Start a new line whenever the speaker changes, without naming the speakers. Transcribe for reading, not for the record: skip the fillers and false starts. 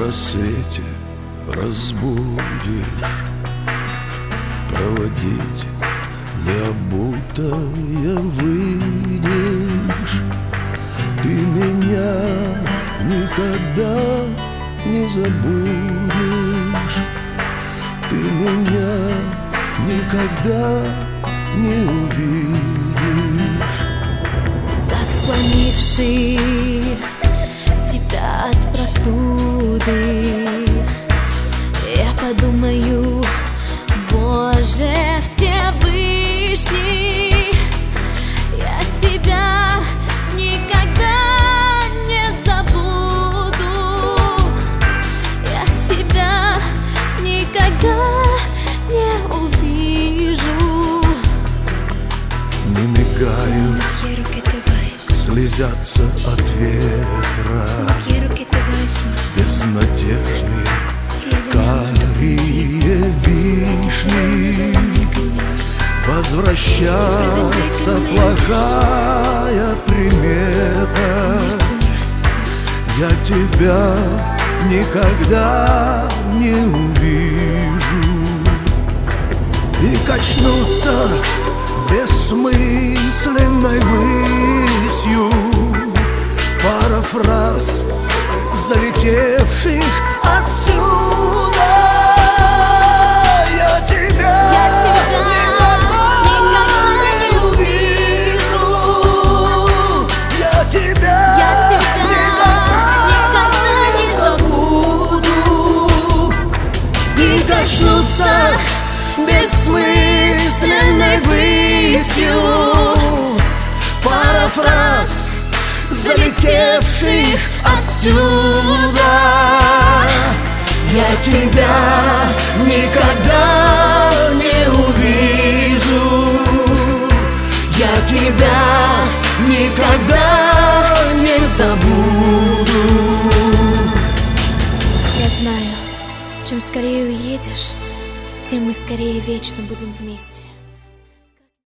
рассвете разбудишь, проводить необутая выйдешь. Ты меня никогда не забудешь, ты меня никогда не увидишь.
Заслонивший тебя от простуды, я подумаю: Боже Всевышний, я тебя никогда не забуду, я тебя никогда не увижу.
Не мигают, слезятся от ветра безнадежные карие вишни. Возвращаться плохая примета, я тебя никогда не увижу. И качнуться бессмысленной высью пара фраз, залетевших отсюда. Я тебя никогда не увижу, я тебя никогда не забуду. И качнуться бессмысленной высью пара фраз, залетевших отсюда. Я тебя никогда не увижу, я тебя никогда не забуду.
Я знаю, чем скорее уедешь, тем мы скорее вечно будем вместе.